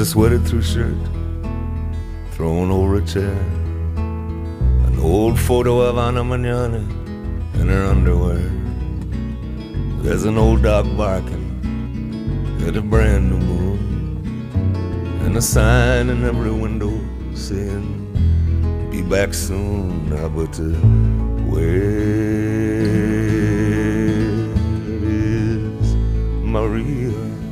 sweated through shirt thrown over a chair. An old photo of Ana Mañana in her underwear. There's an old dog barking at a brand new moon, and a sign in every window saying, be back soon. But where is Maria?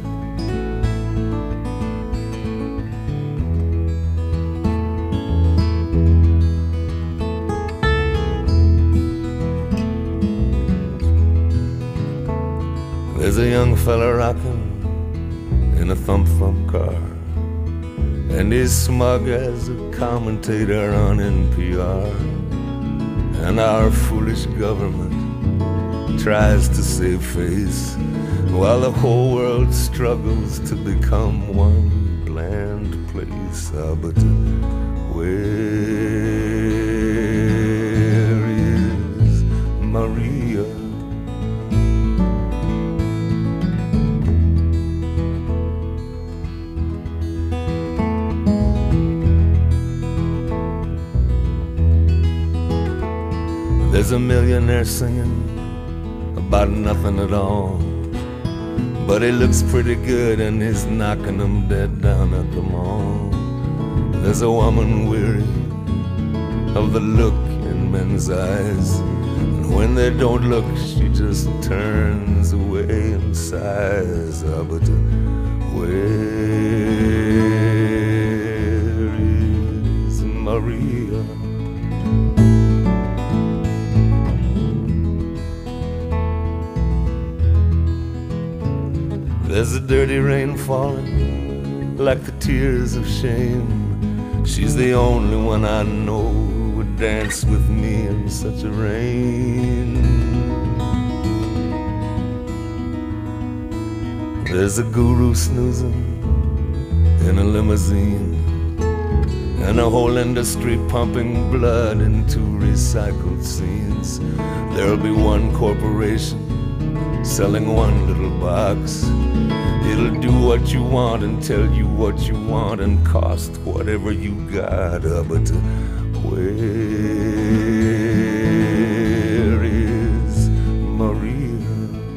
There's a young fella rocking in a thump-thump car, and he's smug as a commentator on NPR. And our foolish government tries to save face, while the whole world struggles to become one bland place. But where is Maria? There's a millionaire singing about nothing at all, but he looks pretty good and he's knocking them dead down at the mall. There's a woman weary of the look in men's eyes, and when they don't look, she just turns away and sighs. But where is Maria? There's a dirty rain falling like the tears of shame. She's the only one I know who would dance with me in such a rain. There's a guru snoozing in a limousine, and a whole industry pumping blood into recycled scenes. There'll be one corporation selling one little box. It'll do what you want and tell you what you want and cost whatever you got. But where is Maria?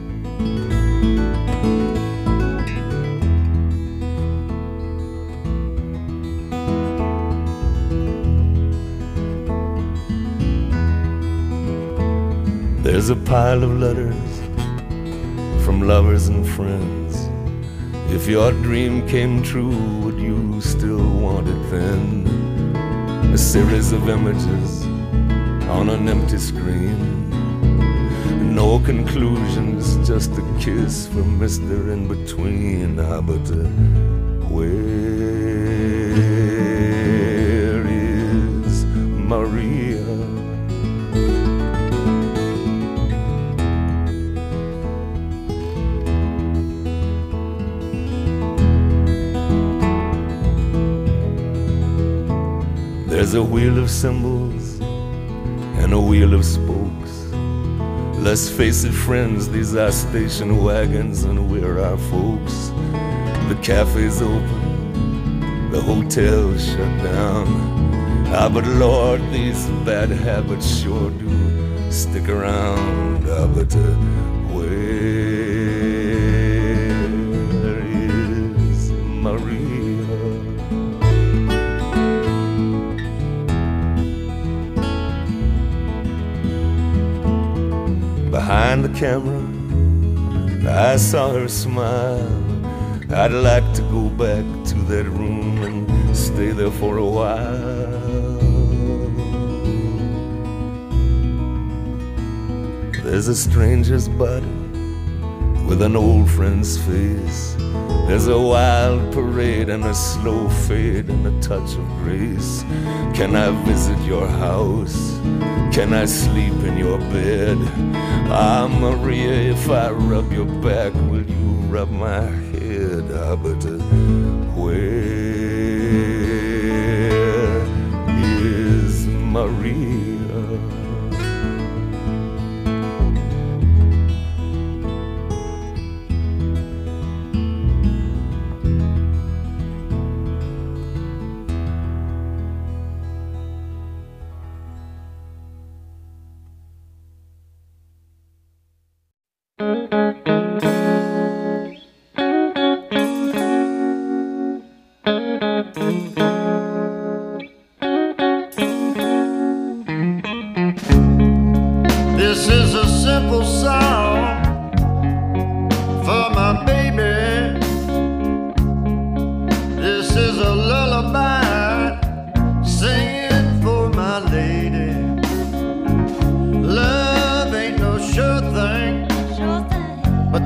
There's a pile of letters from lovers and friends. If your dream came true, would you still want it then? A series of images on an empty screen. No conclusions, just a kiss from Mr. In Between. But where is Maria? There's a wheel of symbols and a wheel of spokes. Let's face it, friends, these are station wagons and we're our folks. The cafe's open, the hotel's shut down. But Lord, these bad habits sure do stick around. But where is Maria? Behind the camera, I saw her smile. I'd like to go back to that room and stay there for a while. There's a stranger's body with an old friend's face. There's a wild parade and a slow fade and a touch of grace. Can I visit your house? Can I sleep in your bed? Maria, if I rub your back, will you rub my head? But where is Maria? This is a simple song for my baby. This is a lullaby singing for my lady. Love ain't no sure thing,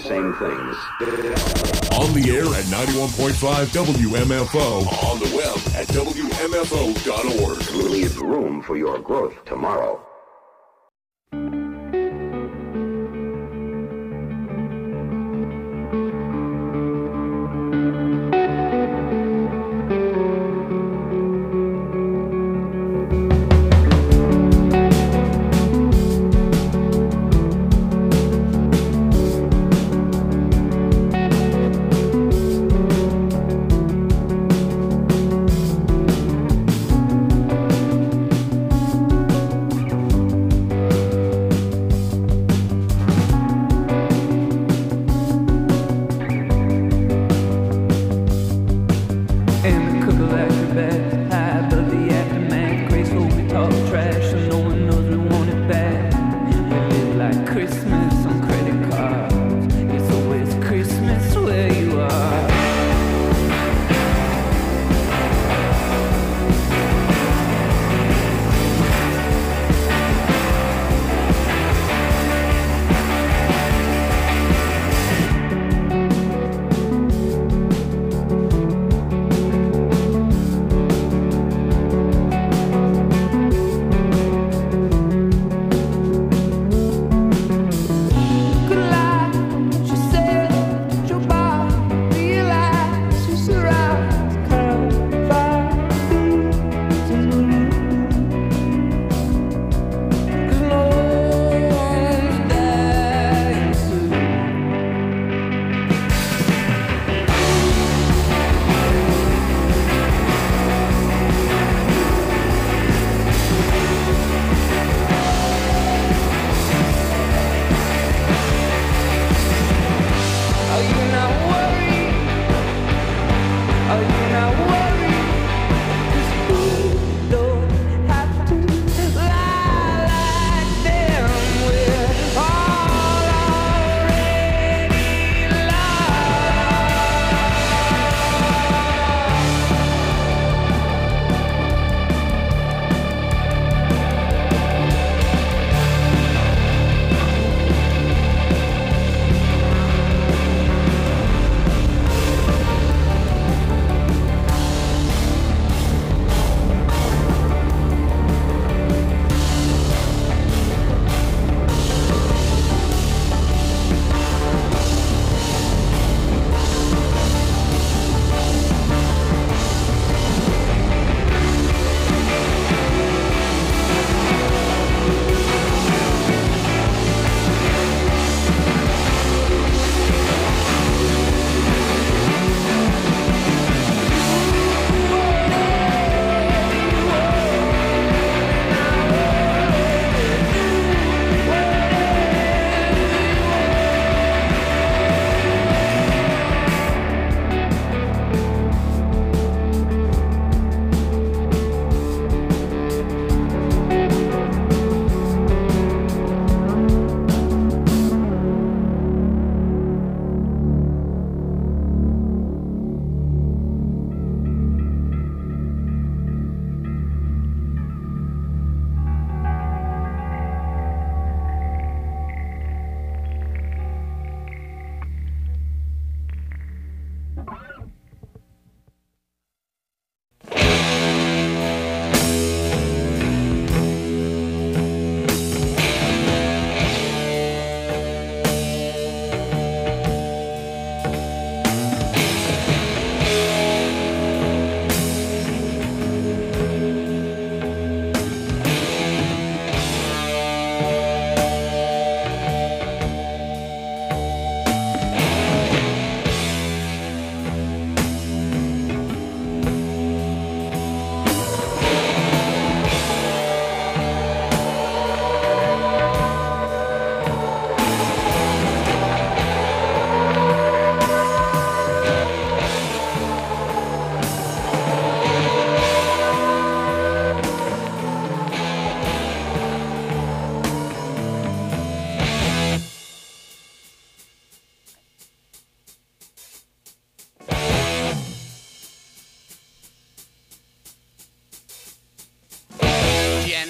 same things. On the air at 91.5 WMFO. On the web at WMFO.org. Leave room for your growth tomorrow.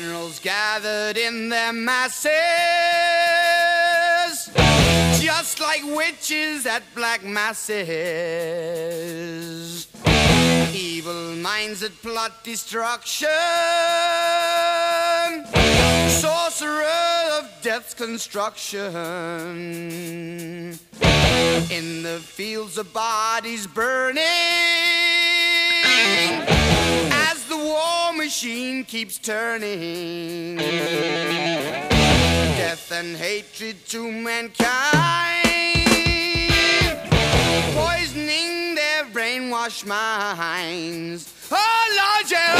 gathered in their masses, just like like witches at black masses, evil minds that plot destruction, sorcerer of death's construction, in the fields of bodies burning, as the war machine keeps turning, death and hatred to mankind, poisoning their brainwashed minds. Oh Lord, yeah.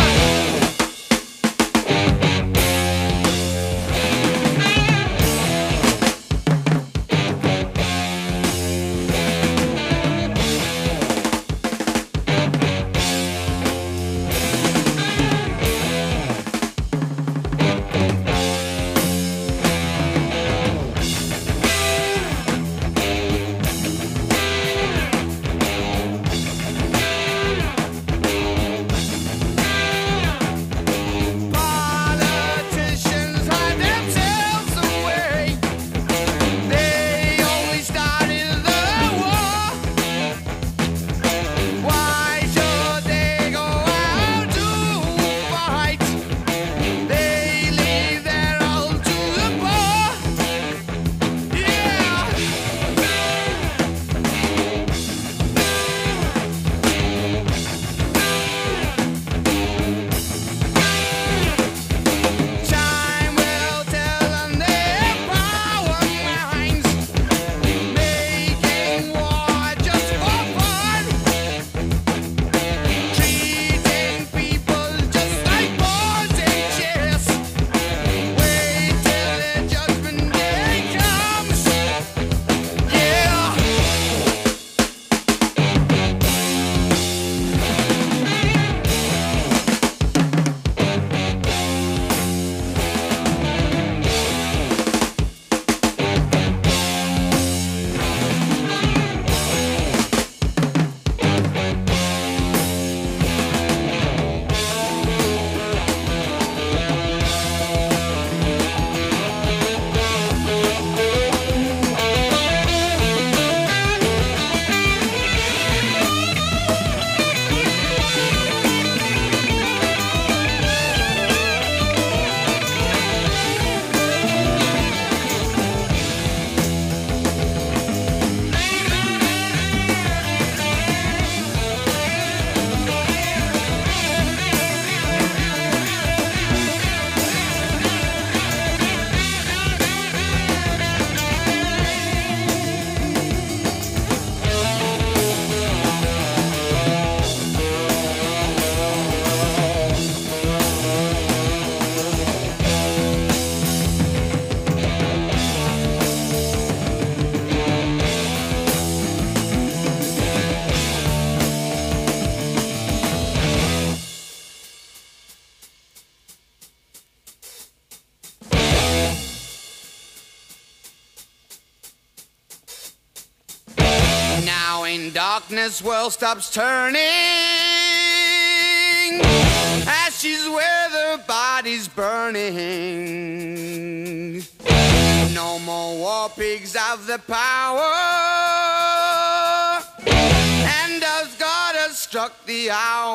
Darkness world stops turning, ashes where the body's burning. No more war pigs have the power, and as God has struck the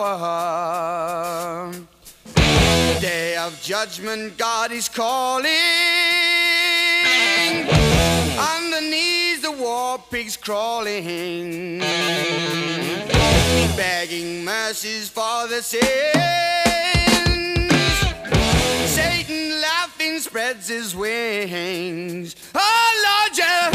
hour, day of judgment God is calling. Underneath the war pigs crawling, begging mercies for the sins. Satan laughing spreads his wings. Oh Lord, yeah.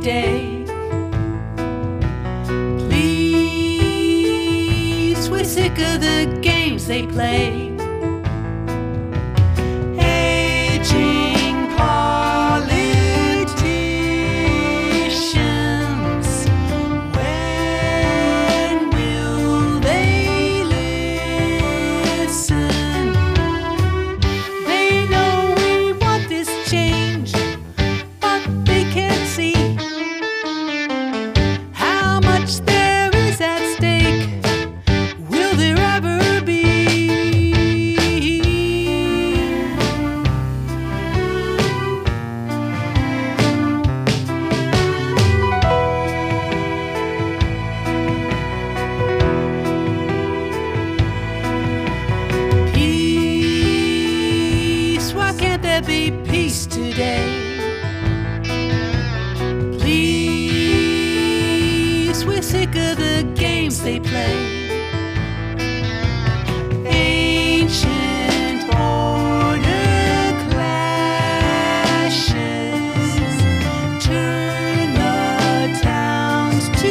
today. Please, we're sick of the games they play. Aging politicians, when will they listen? They know we want this change, but they can't see how much there is at stake. Will there ever be? Peace, why can't there be peace today? Please, we're sick of the games they play. Ancient border clashes turn the towns to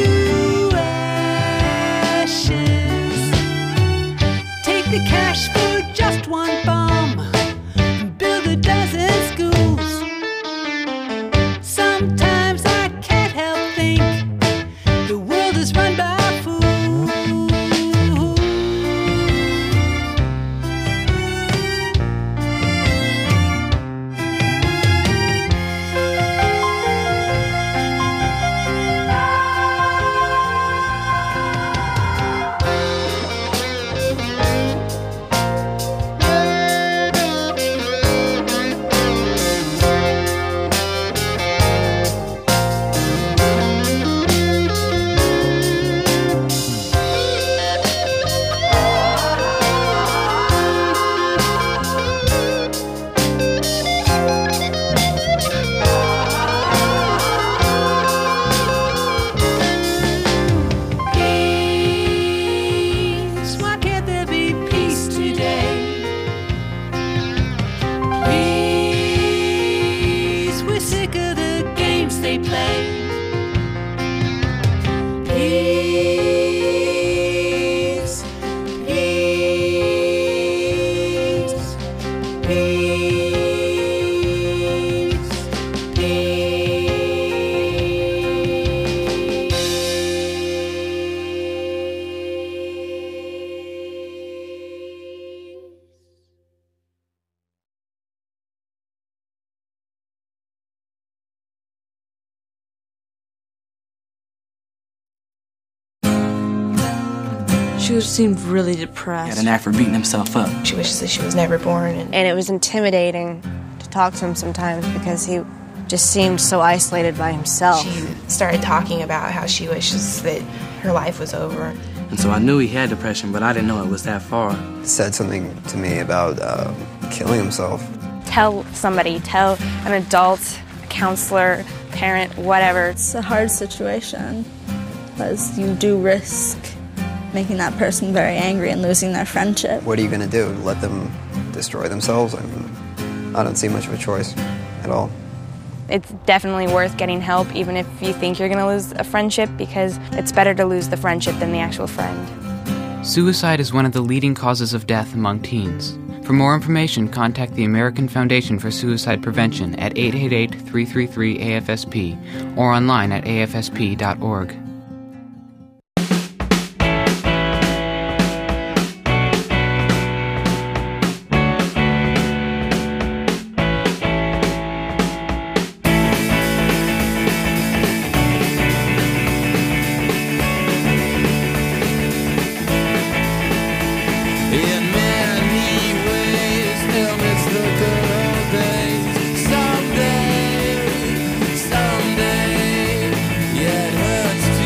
ashes. Take the cash for just one bomb and build a dozen schools. Sometimes I can't help think the world is run by fools. Peace, why can't there be peace today? Please, we're sick of the games they play. Peace, peace, peace, She just seemed really depressed. He had an knack for beating himself up. She wishes that she was never born. And it was intimidating to talk to him sometimes because he just seemed so isolated by himself. She started talking about how she wishes that her life was over. And so I knew he had depression, but I didn't know it was that far. Said something to me about killing himself. Tell somebody, tell an adult, a counselor, parent, whatever. It's a hard situation because you do risk making that person very angry and losing their friendship. What are you going to do? Let them destroy themselves? I mean, I don't see much of a choice at all. It's definitely worth getting help, even if you think you're going to lose a friendship, because it's better to lose the friendship than the actual friend. Suicide is one of the leading causes of death among teens. For more information, contact the American Foundation for Suicide Prevention at 888-333-AFSP or online at afsp.org. Someday, yeah, it hurts to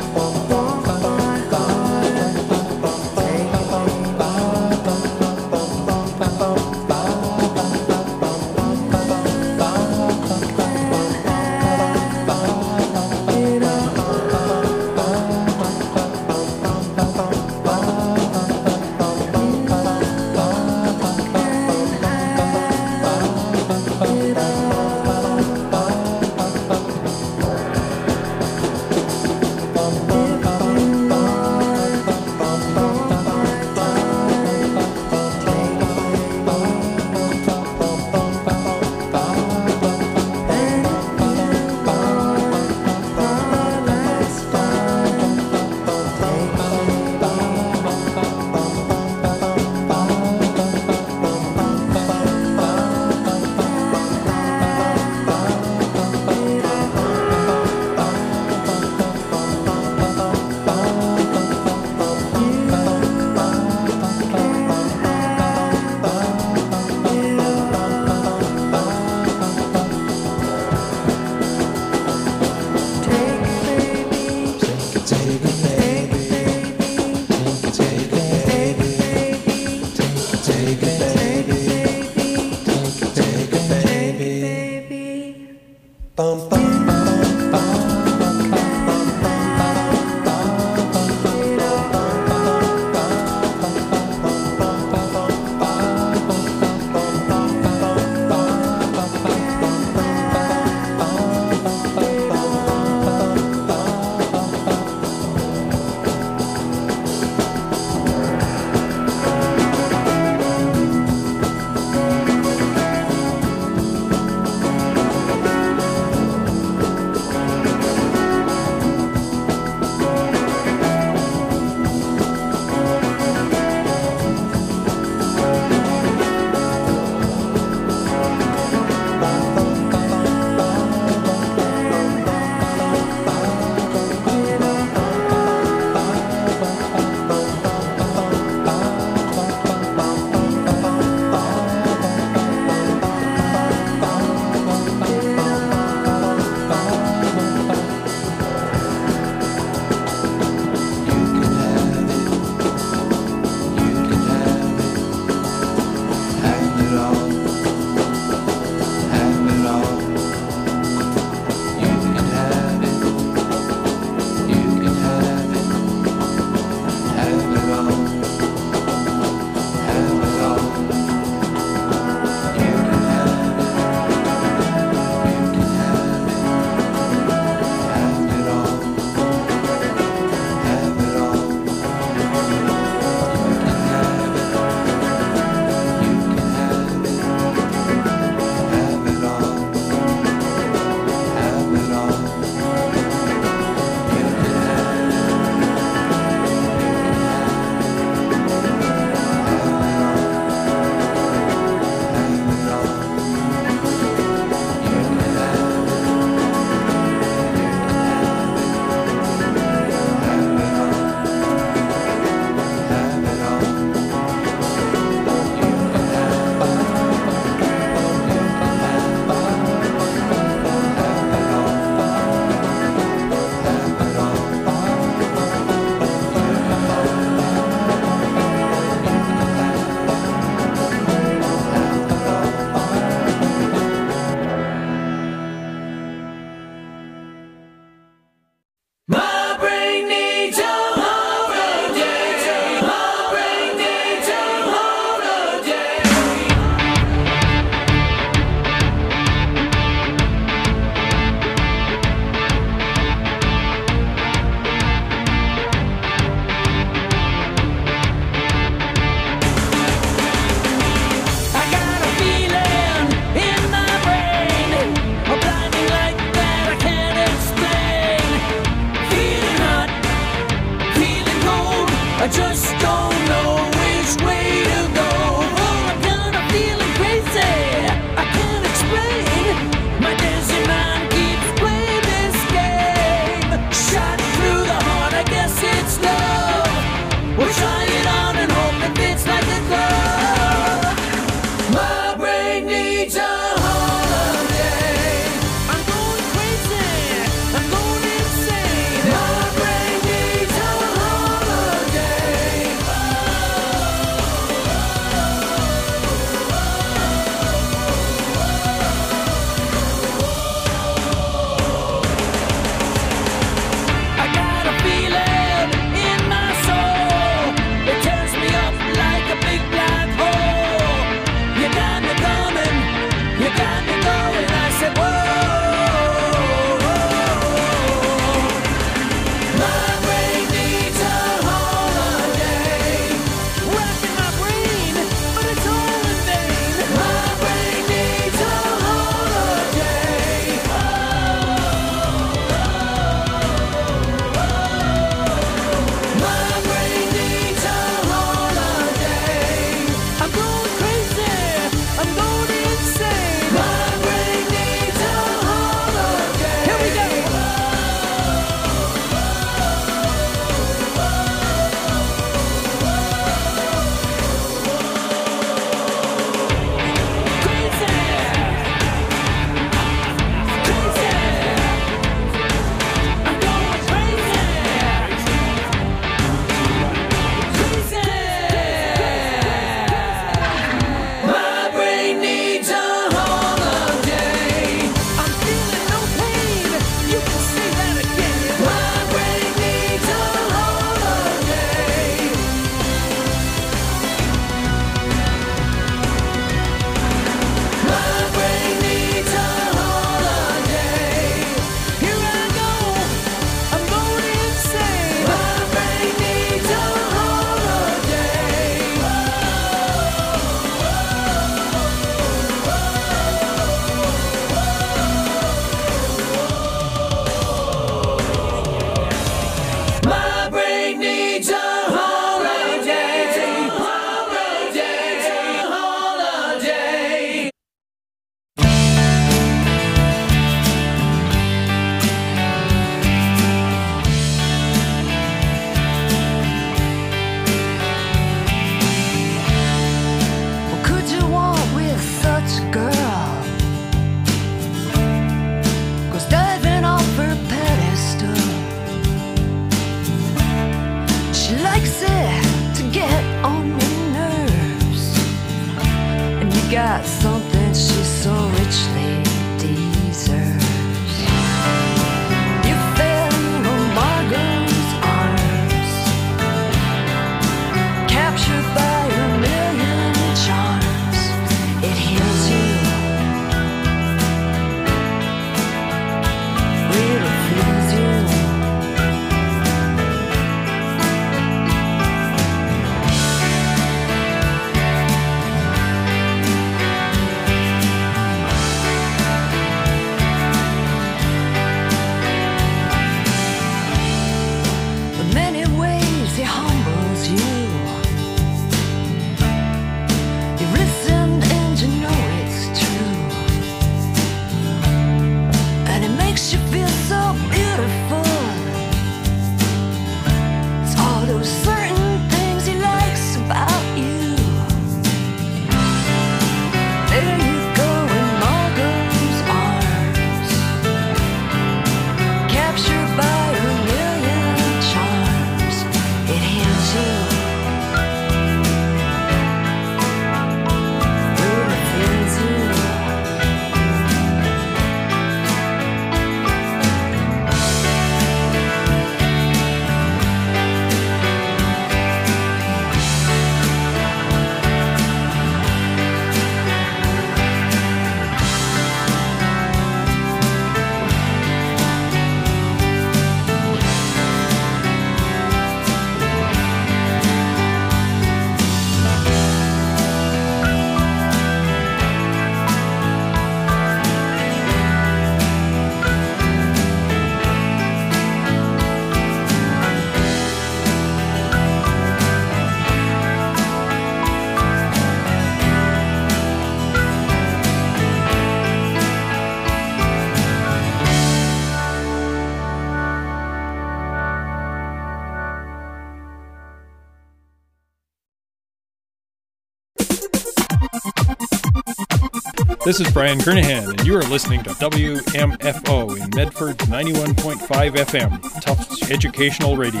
This is Brian Kernahan, and you are listening to WMFO in Medford's 91.5 FM, Tufts Educational Radio.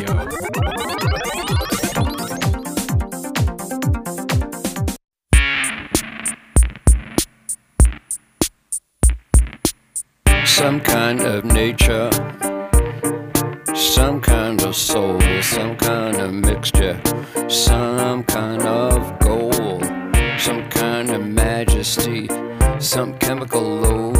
Some kind of nature, some kind of soul, some kind of mixture, some kind of gold, some kind of majesty, some chemical load.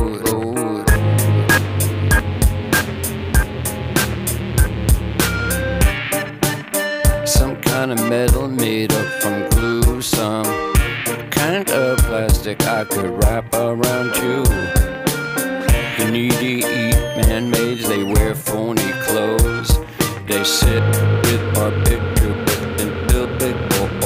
Some kind of metal made up from glue, some kind of plastic I could wrap around you. The needy eat man-made, they wear phony clothes. They sit with barbiturates and build big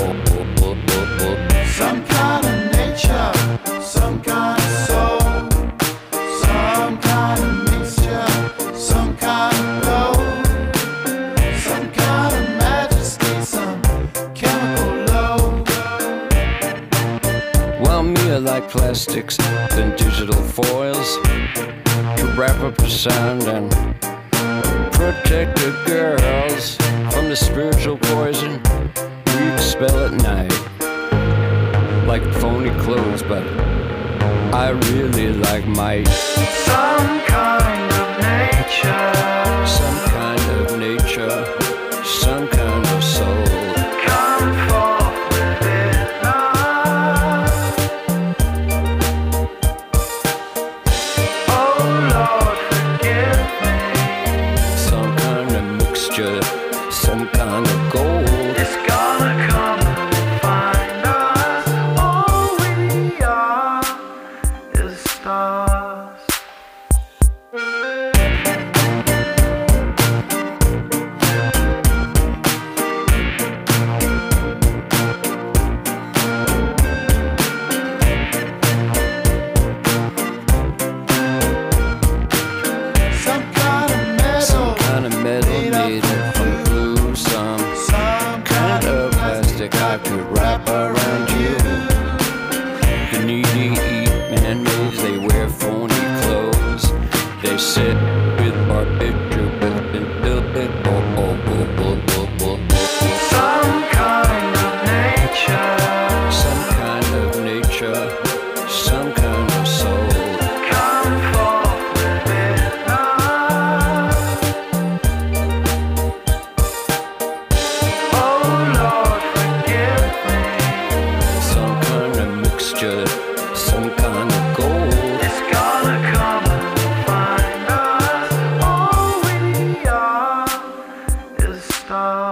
some kind of nature, some kind of soul, some kind of mixture, some kind of gold, some kind of majesty, some chemical load. Well, me I like plastics and digital foils to wrap up the sound and protect the girls from the spiritual poison we expel at night. Like phony clothes, but I really like might. Some kind of nature, some kind of nature, some kind of soul. Come forth with it now. Oh Lord, forgive me. Some kind of mixture, some kind of gold. It's gonna come and find us. All we are is stars. Some kind of metal Made up from glue, some kind of plastic I could wrap around you. The needy eat man-made, they wear phony clothes. They sit with barbiturates and build big some kind of nature, some kind of nature, some kind of soul. come forth with it now. Oh Lord, forgive me. Some kind of mixture, some kind of gold. It's gonna come and find us. All we are is stars.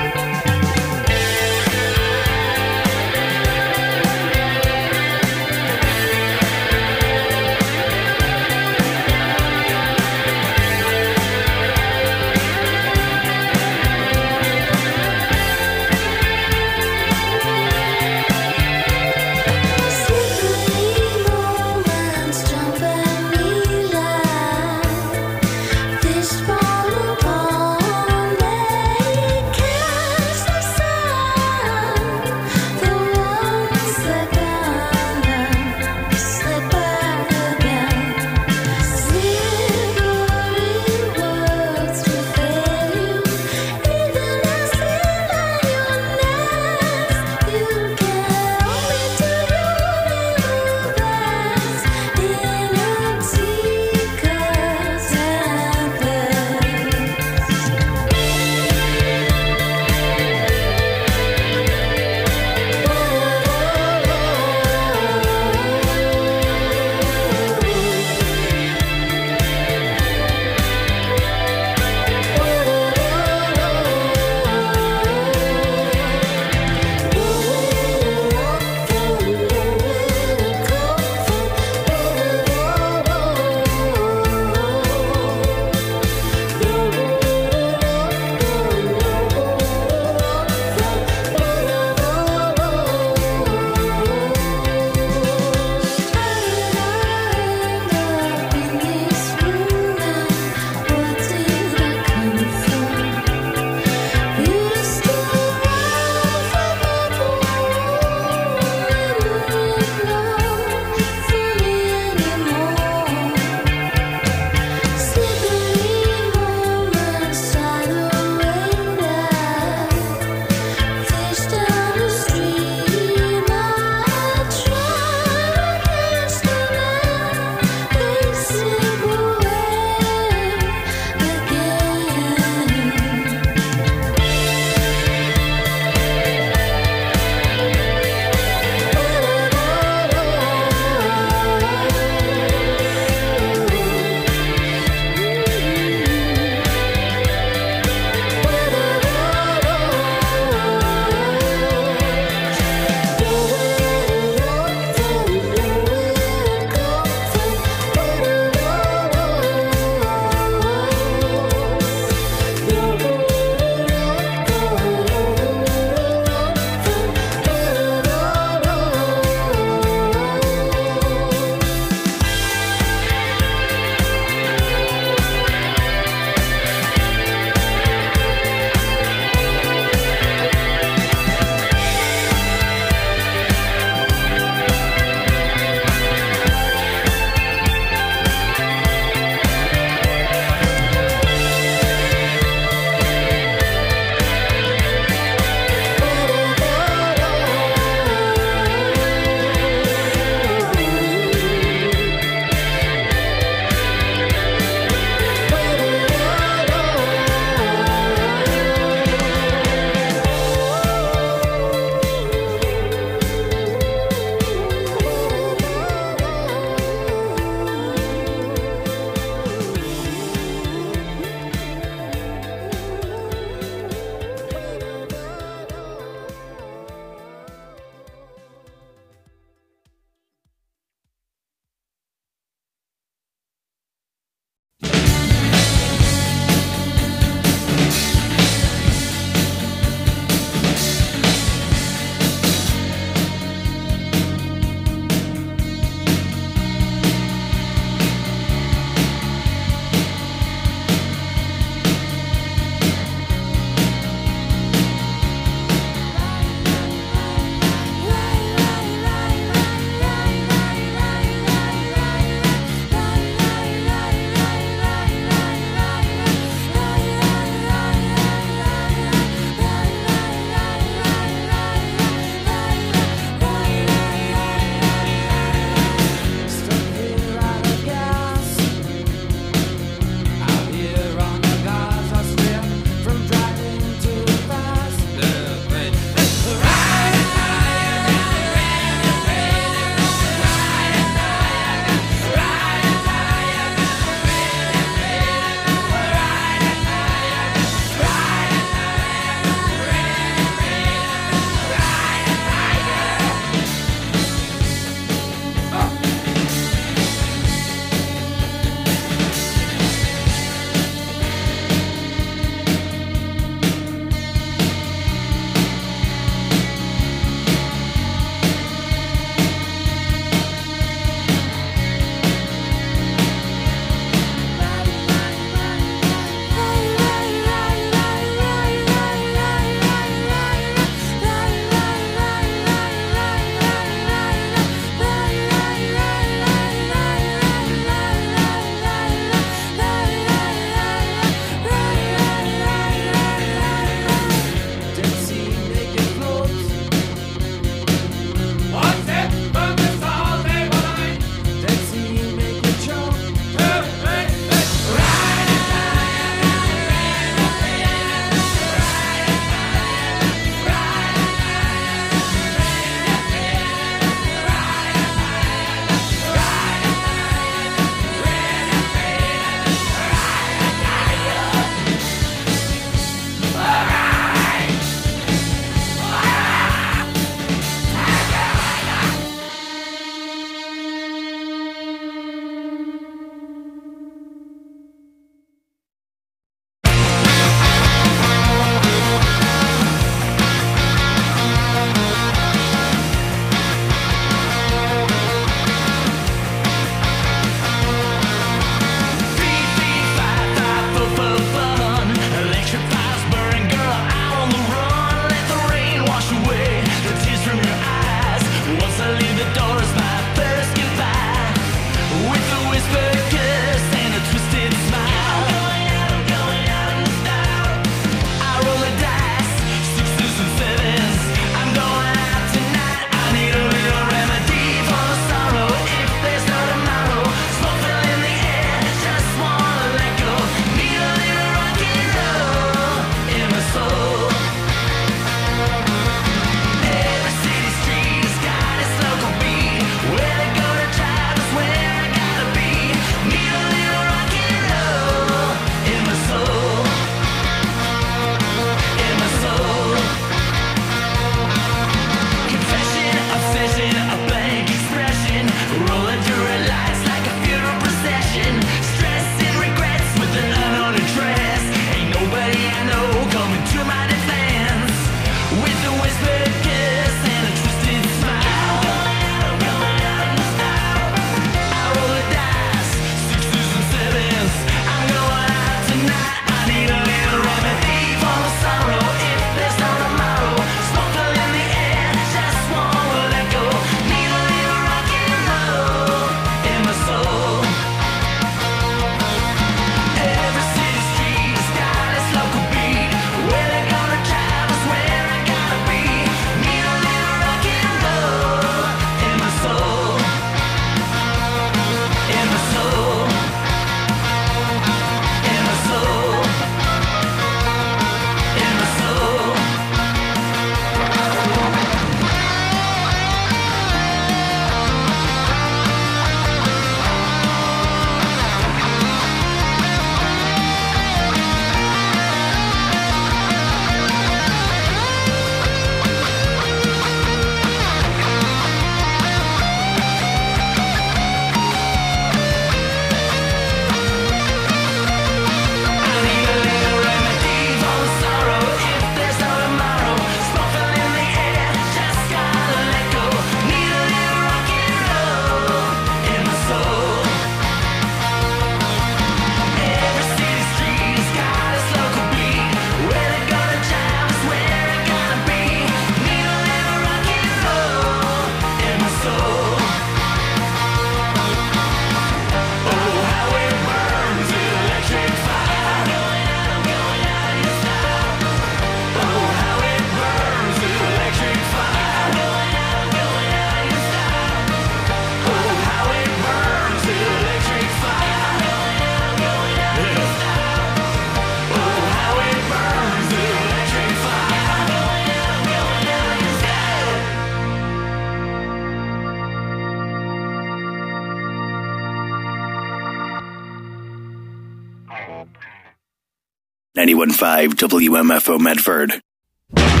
91.5 WMFO Medford.